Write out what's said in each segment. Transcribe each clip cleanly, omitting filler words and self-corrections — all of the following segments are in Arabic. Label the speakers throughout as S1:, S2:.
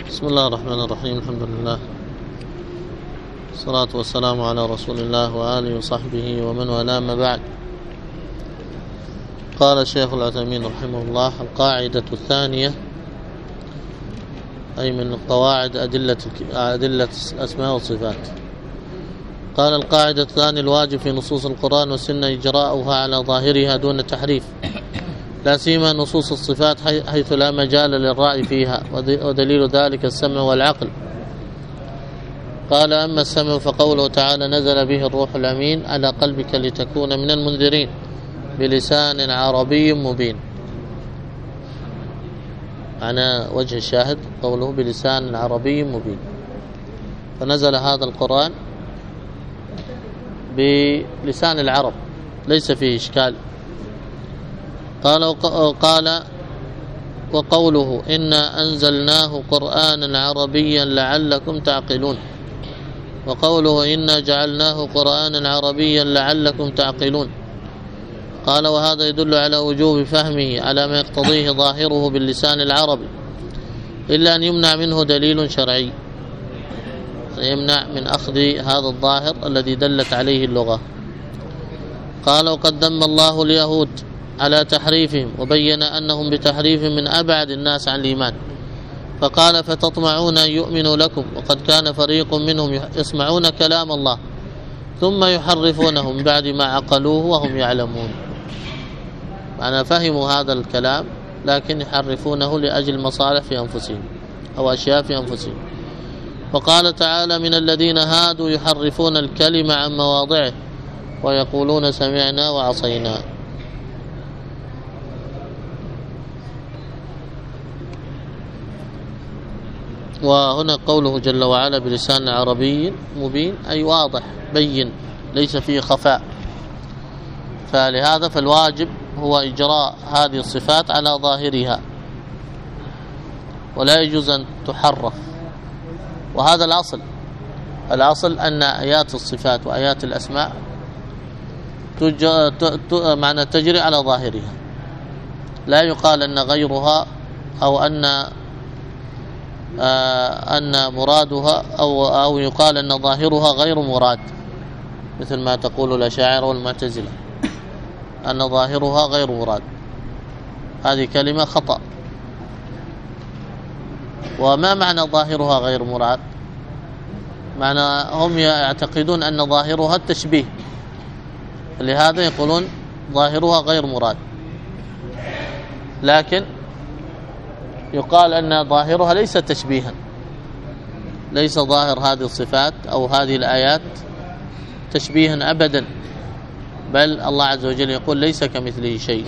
S1: بسم الله الرحمن الرحيم. الحمد لله والصلاة والسلام على رسول الله وآله وصحبه ومن والاه، ما بعد. قال الشيخ العثيمين رحمه الله: القاعدة الثانية، أي من قواعد أدلة الأسماء والصفات. قال: القاعدة الثانية: الواجب في نصوص القرآن والسنة إجراؤها على ظاهرها دون تحريف، لا سيما نصوص الصفات حيث لا مجال للرأي فيها، ودليل ذلك السمع والعقل. قال: أما السمع فقوله تعالى: نزل به الروح الأمين على قلبك لتكون من المنذرين بلسان عربي مبين. معنى وجه الشاهد قوله بلسان عربي مبين، فنزل هذا القرآن بلسان العرب ليس فيه إشكال. قال وقوله: إنا أنزلناه قرآنا عربيا لعلكم تعقلون، وقوله: إنا جعلناه قرآنا عربيا لعلكم تعقلون. قال: وهذا يدل على وجوب فهمه على ما يقتضيه ظاهره باللسان العربي، إلا أن يمنع منه دليل شرعي، يمنع من أخذ هذا الظاهر الذي دلت عليه اللغة. قال: وقد ذم الله اليهود على تحريفهم، وبين أنهم بتحريفهم من أبعد الناس عن الإيمان، فقال: فتطمعون أن يؤمنوا لكم وقد كان فريق منهم يسمعون كلام الله ثم يحرفونه من بعد ما عقلوه وهم يعلمون. معنى فهموا هذا الكلام لكن يحرفونه لأجل مصالح في أنفسهم أو أشياء في أنفسهم. وقال تعالى: من الذين هادوا يحرفون الكلم عن مواضعه ويقولون سمعنا وعصينا. وهنا قوله جل وعلا بلسان عربي مبين، أي واضح بين ليس فيه خفاء. فلهذا فالواجب هو إجراء هذه الصفات على ظاهرها، ولا يجوز أن تحرف. وهذا الأصل أن آيات الصفات وآيات الأسماء معنى تجري على ظاهرها، لا يقال أن غيرها أو أن مرادها أو يقال أن ظاهرها غير مراد، مثل ما تقول الأشاعرة والمعتزلة أن ظاهرها غير مراد. هذه كلمة خطأ. وما معنى ظاهرها غير مراد؟ معنى هم يعتقدون أن ظاهرها التشبيه، لهذا يقولون ظاهرها غير مراد. لكن يقال أن ظاهرها ليس تشبيها، ليس ظاهر هذه الصفات أو هذه الآيات تشبيها أبدا، بل الله عز وجل يقول: ليس كمثله شيء.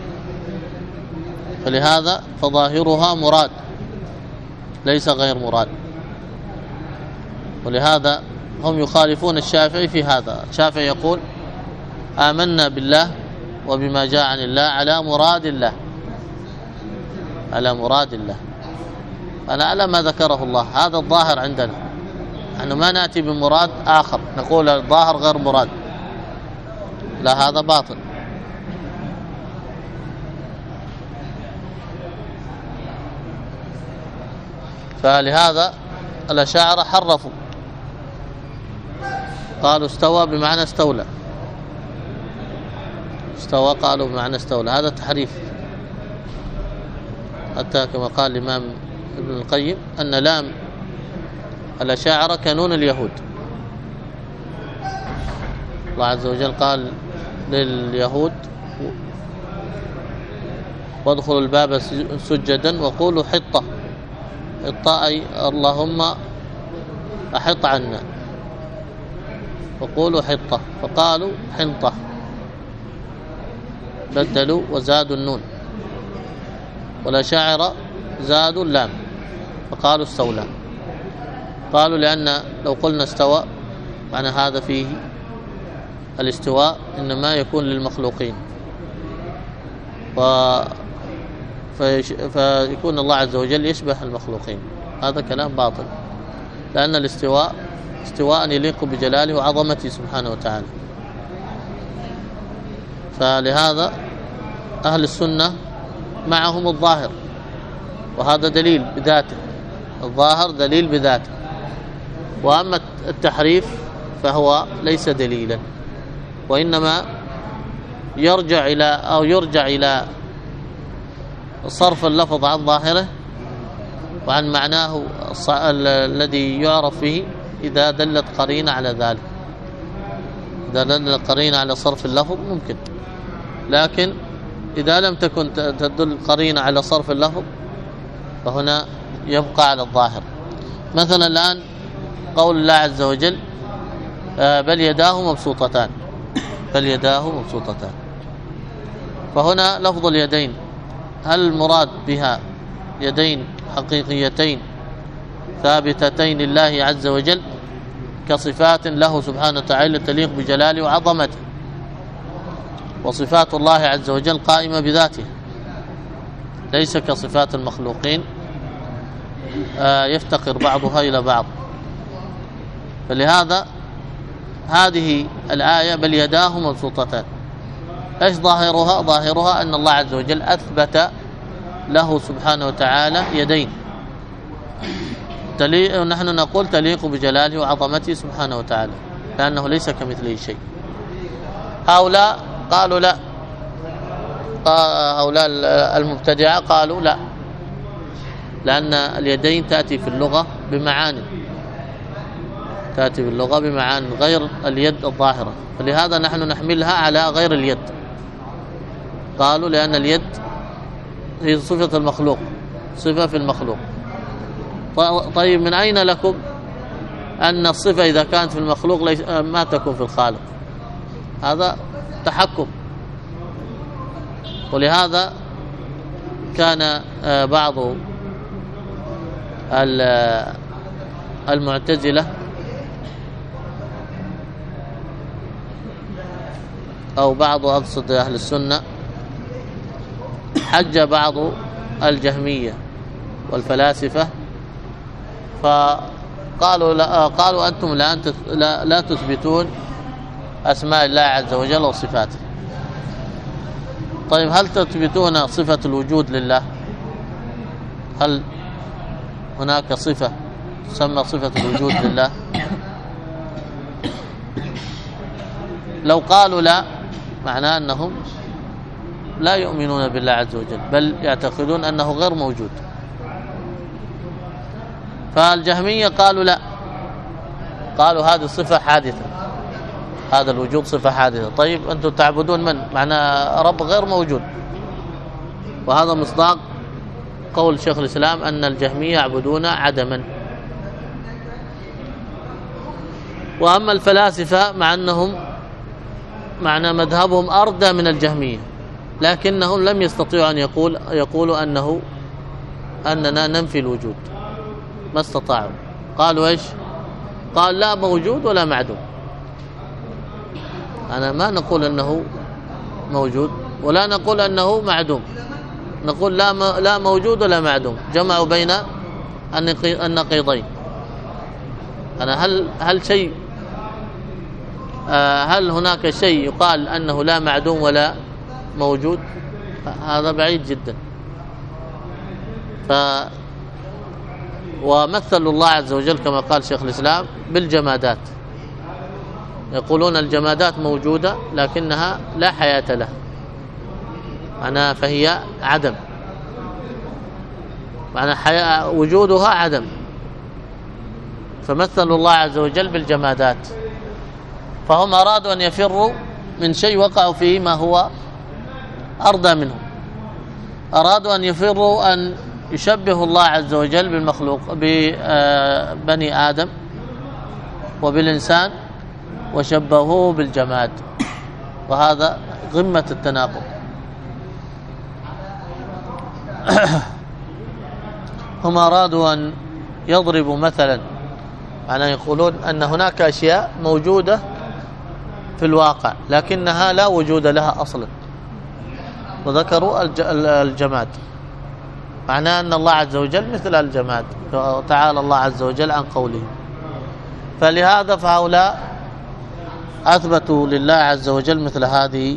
S1: فلهذا فظاهرها مراد ليس غير مراد. ولهذا هم يخالفون الشافعي في هذا. الشافعي يقول: آمنا بالله وبما جاء عن الله على مراد الله، على مراد الله، أنا على ما ذكره الله. هذا الظاهر عندنا، أنه ما نأتي بمراد آخر نقول الظاهر غير مراد، لا، هذا باطل. فلهذا الأشاعرة حرفوا، قالوا استوى بمعنى استولى، استوى قالوا بمعنى استولى، هذا تحريف. حتى كما قال الإمام ابن القيم أن لام الأشاعرة كانون اليهود. الله عز وجل قال لليهود: وادخلوا الباب سجدا وقولوا حطة. حطة أي اللهم أحط عنا، وقولوا حطة، فقالوا حنطة، بدلوا وزادوا النون. والأشاعرة زادوا اللام فقالوا استولى. قالوا لأن لو قلنا استوى معنى هذا فيه الاستواء إنما يكون للمخلوقين، فيكون الله عز وجل يشبه المخلوقين. هذا كلام باطل، لأن الاستواء استواء يليق بجلاله وعظمته سبحانه وتعالى. فلهذا أهل السنة معهم الظاهر، وهذا دليل بذاته، الظاهر دليل بذاته، وأما التحريف فهو ليس دليلا، وإنما يرجع إلى صرف اللفظ عن ظاهره وعن معناه الذي يعرف به إذا دلت قرينة على ذلك. إذا دلت قرينة على صرف اللفظ ممكن، لكن إذا لم تكن تدل قرينة على صرف اللفظ فهنا يبقى على الظاهر. مثلا الآن قول الله عز وجل بل يداه مبسوطتان، بل يداه مبسوطتان، فهنا لفظ اليدين هل المراد بها يدين حقيقيتين ثابتتين لله عز وجل كصفات له سبحانه وتعالى تليق بجلاله وعظمته، وصفات الله عز وجل قائمة بذاته ليس كصفات المخلوقين يفتقر بعضها إلى بعض. فلهذا هذه الآية بل يداه مبسوطتان، ايش ظاهرها؟ ظاهرها أن الله عز وجل أثبت له سبحانه وتعالى يدين نحن نقول تليق بجلاله وعظمته سبحانه وتعالى لأنه ليس كمثله شيء. هؤلاء قالوا لا، هؤلاء المبتدعة قالوا لا، لأن اليدين تأتي في اللغة بمعاني، تأتي باللغة بمعاني غير اليد الظاهرة، فلهذا نحن نحملها على غير اليد. قالوا لأن اليد هي صفة المخلوق، صفة في المخلوق. طيب من أين لكم أن الصفة إذا كانت في المخلوق ما تكون في الخالق؟ هذا تحكم. ولهذا كان بعض المعتزلة أو بعض أقصد أهل السنة حج بعض الجهمية والفلاسفة فقالوا قالوا أنتم لا تثبتون أسماء الله عز وجل وصفاته. طيب هل تثبتون صفة الوجود لله؟ هل هناك صفة تسمى صفة الوجود لله؟ لو قالوا لا معناه أنهم لا يؤمنون بالله عز وجل بل يعتقدون أنه غير موجود. فالجهمية قالوا لا، قالوا هذه صفة حادثة، هذا الوجود صفة حادثة. طيب أنتم تعبدون من؟ معناه رب غير موجود. وهذا مصداق قول شيخ الإسلام أن الجهمية يعبدون عدما. وأما الفلاسفة مع أنهم معنى مذهبهم أردى من الجهمية، لكنهم لم يستطيعوا أن يقولوا أننا ننفي الوجود، ما استطاعوا. قالوا إيش؟ قال لا موجود ولا معدوم. أنا ما نقول أنه موجود ولا نقول أنه معدوم، نقول لا موجود ولا معدوم، جمعوا بين النقيضين. أنا هل هناك شيء يقال أنه لا معدوم ولا موجود؟ هذا بعيد جدا. ومثلوا الله عز وجل كما قال شيخ الإسلام بالجمادات، يقولون الجمادات موجودة لكنها لا حياة لها، معناها فهي عدم، معنى وجودها عدم. فمثلوا الله عز وجل بالجمادات، فهم أرادوا أن يفروا من شيء وقعوا فيه ما هو أرضى منهم. أرادوا أن يفروا أن يشبهوا الله عز وجل بالمخلوق ببني آدم وبالإنسان وشبهوه بالجماد، وهذا غمة التناقض. هم أرادوا أن يضربوا مثلا، معناه يقولون أن هناك أشياء موجودة في الواقع لكنها لا وجود لها أصلا، وذكروا الجماد، معناه أن الله عز وجل مثل الجماد، تعالى الله عز وجل عن قوله. فلهذا فهؤلاء أثبتوا لله عز وجل مثل هذه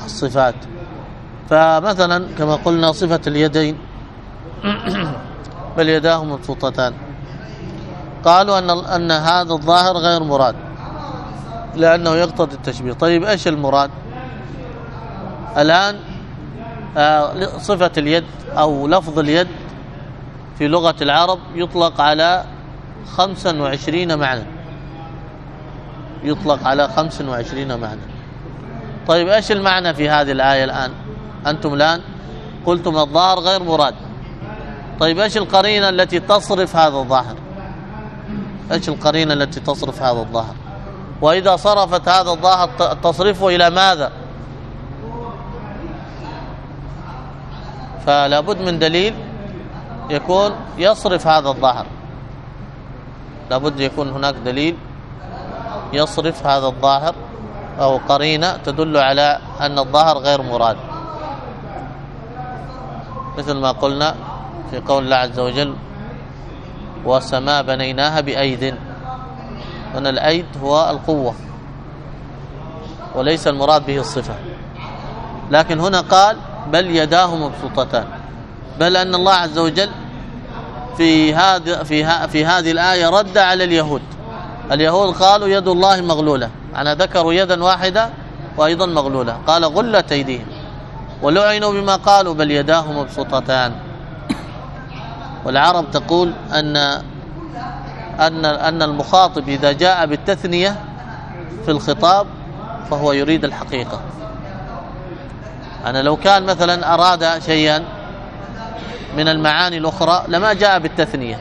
S1: الصفات. فمثلا كما قلنا صفة اليدين بل يداه مبسوطتان. قالوا أن هذا الظاهر غير مراد لأنه يقتضي التشبيه. طيب إيش المراد الآن؟ صفة اليد أو لفظ اليد في لغة العرب يطلق على 25 معنى، يطلق على 25 معنى. طيب إيش المعنى في هذه الآية الآن؟ أنتم الآن قلتم الظاهر غير مراد. طيب إيش القرينة التي تصرف هذا الظاهر؟ إيش القرينة التي تصرف هذا الظاهر؟ وإذا صرفت هذا الظاهر تصرفه إلى ماذا؟ فلا بد من دليل يكون يصرف هذا الظاهر، لا بد يكون هناك دليل يصرف هذا الظاهر أو قرينة تدل على أن الظاهر غير مراد، مثل ما قلنا في قول الله عز وجل والسماء بنيناها بأيد. هنا الأيد هو القوة وليس المراد به الصفة، لكن هنا قال بل يداه مبسوطتان، بل أن الله عز وجل في هذه الآية رد على اليهود. اليهود قالوا يد الله مغلولة، أنا ذكروا يدا واحدة وأيضا مغلولة، قال غلت أيديهم ولعنوا بما قالوا بل يداه مبسوطتان. والعرب تقول أن المخاطب إذا جاء بالتثنية في الخطاب فهو يريد الحقيقة. أنا لو كان مثلا أراد شيئا من المعاني الأخرى لما جاء بالتثنية،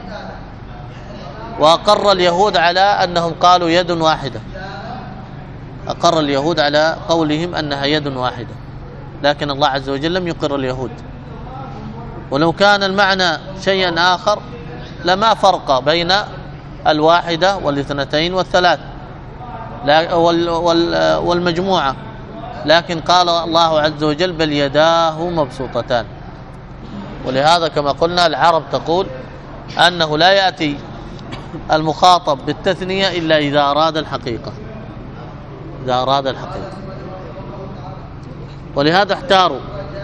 S1: وأقر اليهود على أنهم قالوا يد واحدة، أقر اليهود على قولهم أنها يد واحدة، لكن الله عز وجل لم يقر اليهود. ولو كان المعنى شيئا آخر لما فرق بين الواحدة والاثنتين والثلاث والمجموعة، لكن قال الله عز وجل بل يداه مبسوطتان. ولهذا كما قلنا العرب تقول أنه لا يأتي المخاطب بالتثنية إلا إذا أراد الحقيقة، إذا أراد الحقيقة. ولهذا احتاروا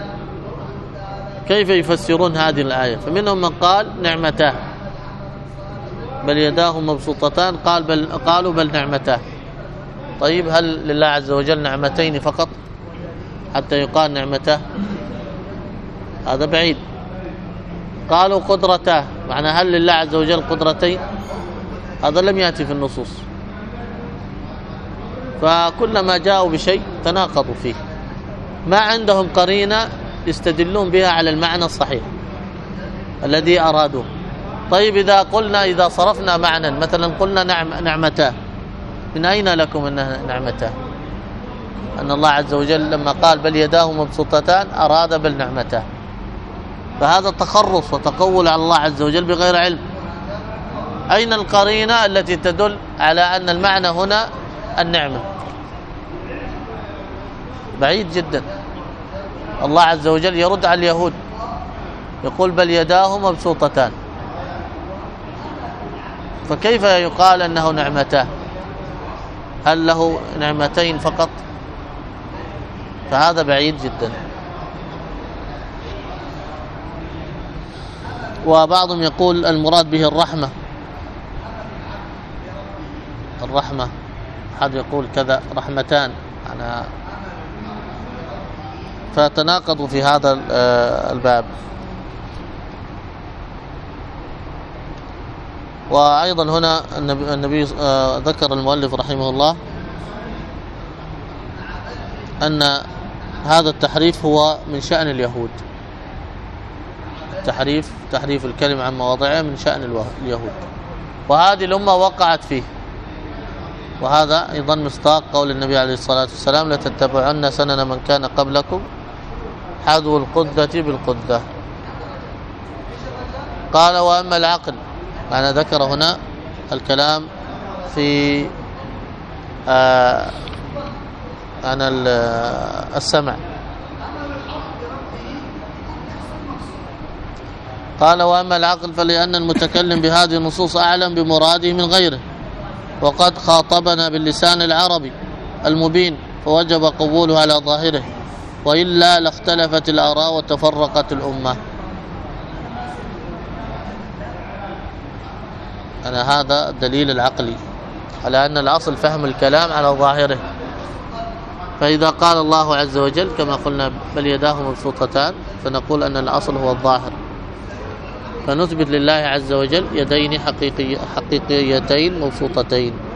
S1: كيف يفسرون هذه الآية، فمنهم من قال نعمتاه بل يداه مبسوطتان، قالوا بل نعمتاه. طيب هل لله عز وجل نعمتين فقط حتى يقال نعمتاه؟ هذا بعيد. قالوا قدرته، معنى هل لله عز وجل قدرتين؟ هذا لم يأتي في النصوص، فكلما جاءوا بشيء تناقضوا فيه، ما عندهم قرينة يستدلون بها على المعنى الصحيح الذي أرادوه. طيب إذا صرفنا معنى مثلا قلنا نعمتاه، من أين لكم أنها نعمتاه؟ أن الله عز وجل لما قال بل يداه مبسوطتان أراد بل نعمتاه، فهذا تخرص وتقول على الله عز وجل بغير علم. أين القرينة التي تدل على أن المعنى هنا النعمة؟ بعيد جدا. الله عز وجل يرد على اليهود يقول بل يداه مبسوطتان، فكيف يقال أنه نعمتاه؟ هل له نعمتين فقط؟ فهذا بعيد جدا. وبعضهم يقول المراد به الرحمة، الرحمة، أحد يقول كذا رحمتان، أنا فتناقضوا في هذا الباب. وأيضا هنا النبي ذكر المؤلف رحمه الله أن هذا التحريف هو من شأن اليهود، تحريف الكلمة عن مواضعها من شأن اليهود، وهذه الأمة وقعت فيه. وهذا أيضا مصداق قول النبي عليه الصلاة والسلام لتتبعن سنن من كان قبلكم حذو القدة بالقدة. قال وأما العقل، معنى ذكر هنا الكلام في عن السمع. قال وأما العقل فلأن المتكلم بهذه النصوص أعلم بمراده من غيره، وقد خاطبنا باللسان العربي المبين فوجب قبوله على ظاهره، وإلا لاختلفت الآراء وتفرقت الأمة. أنا هذا الدليل العقلي على أن الأصل فهم الكلام على ظاهره. فإذا قال الله عز وجل كما قلنا بل يداه مبسوطتان فنقول أن الأصل هو الظاهر، فنثبت لله عز وجل يدين حقيقيتين مبسوطتين.